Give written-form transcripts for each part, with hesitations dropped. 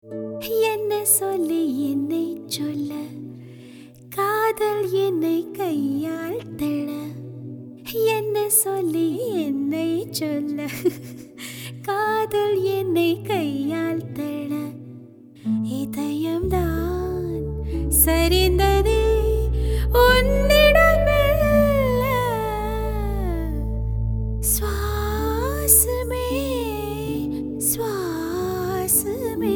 என்ன சொல்லி என்னை சொல்ல, காதல் என்னை கையால் தள்ள. என்ன சொல்லி என்னை சொல்ல, காதல் என்னை கையால் தள்ள. இதயம்தான் சரிந்ததே உன்னிடமெல்ல. சுவாசமே சுவாசமே.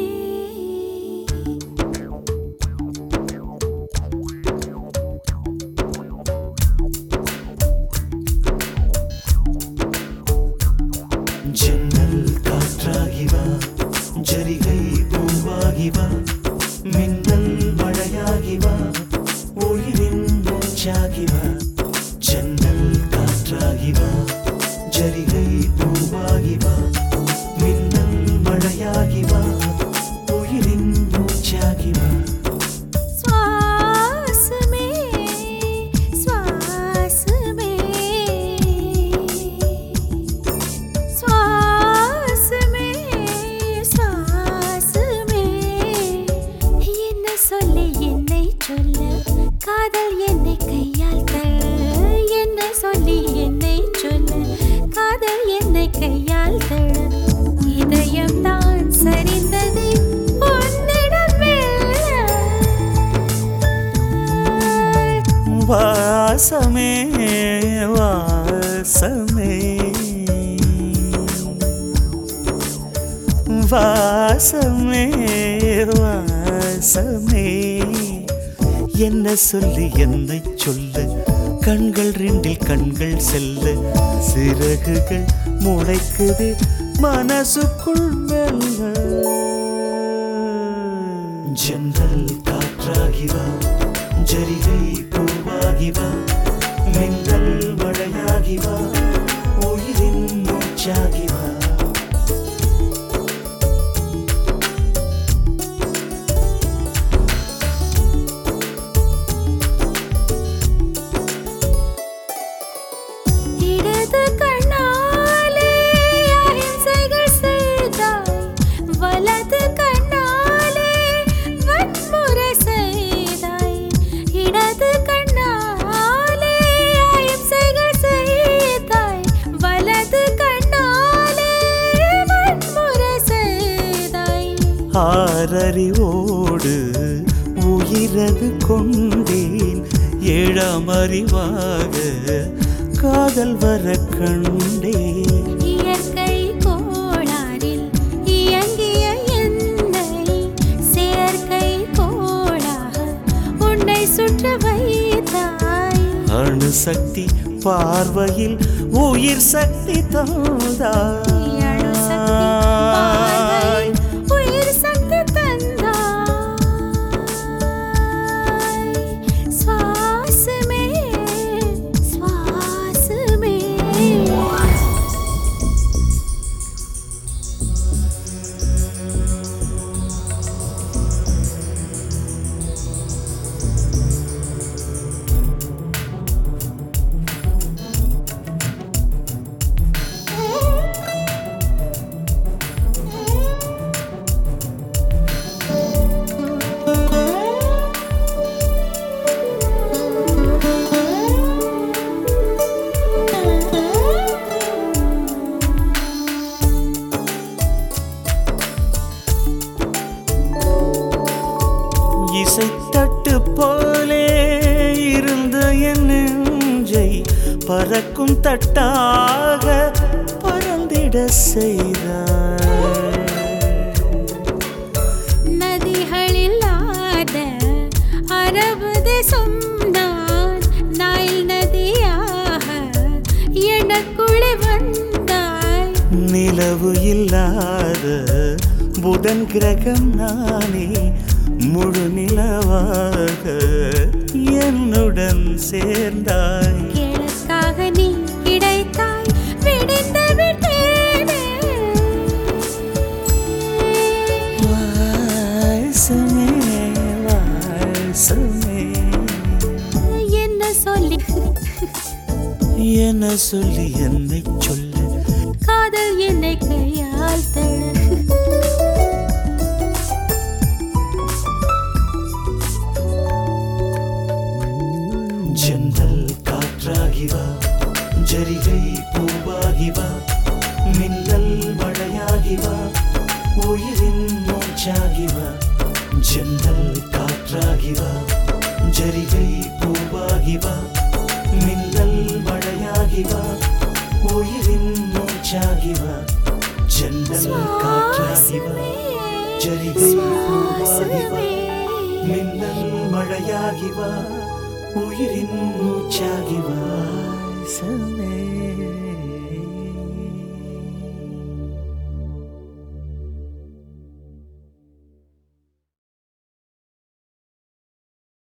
ஜன்னல் காற்றாகிவா, ஜரிகை பூவாகிவா, மின்னல் மழையாகிவா, உயிரின் மூச்சாகிவா. ஜன்னல் காற்றாகிவா, ஜரிகை பூவாகிவா, மின்னல் மழையாகிவா, உயிரின் மூச்சாகிவா. சுவாசமே சுவாசமே சுவாசமே சுவாசமே. என்ன சொல்லி என்னை சொல்ல, காதல் என்னை கையால் தள்ள. என்ன சொல்லி என்னை சொல்ல, காதல் என்னை கையால் தள்ள. இதயம்தான் சரிந்தது உன்னிடமெல்ல. வாசமே வாசமே வாசமே வாசமே. என்ன சொல்லி என்னை சொல்ல, கண்கள் ரெண்டில் கண்கள் செல்ல, சிறகுகள் முளைக்குது மனசுக்குள் மெல்ல. ஜன்னல் காற்றாகிவா, ஜரிகை பூவாகிவா, மின்னல் மழையாகிவா, உயிரின் மூச்சாகிவா. இடது கண்ணாலே அகிம்சைகள் செய்தாய், வலது கண்ணாலே வன்முறை செய்தாய். இடது கண்ணாலே அகிம்சைகள் செய்தாய், வலது கண்ணாலே வன்முறை செய்தாய். ஆறறிவோடு உயிரது கொண்டேன், ஏழாம் அறிவாக காதல் வர கண்டேன். இயற்கை கோளாறில் இயங்கிய என்னை, செயற்கை கோளாக உன்னை சுற்ற வைத்தாய். அணுசக்தி பார்வையில் உயிர் சக்தி தந்தாய். அணுசக்தி பார்வையில் உயிர் சக்தி தந்தாய். சுவாசமே சுவாசமே. இசைத்தட்டு போலே இருந்த என் நெஞ்சை பறக்கும் தட்டாக பறந்திட செய்தாய். நதிகளில்லாத அரபு தேசம் நான், நைல் நதியாக எனக்குள்ளே வந்தாய். நிலவு இல்லாத புதன் கிரகம் நானே, முழு நிலவாக என்னுடன் சேர்ந்தாய். கிழக்காக நீ கிடைத்தாய், விடிந்து விட்டேனே. வாசமே வாசமே. என்ன சொல்லி என்ன சொல்லி என்னை சொல்ல, காதல் என்னை கையால் தள்ள. மூச்சாகி வா ஜன்னல் காற்றாகி வா ஜரிகை பூவாகி வா மின்னல் மழையாகி வா உயிரின் மூச்சாகி வா ஜன்னல் காற்றாகி வா ஜரிகை பூவாகி வா மின்னல் மழையாகி வா உயிரின் மூச்சாகி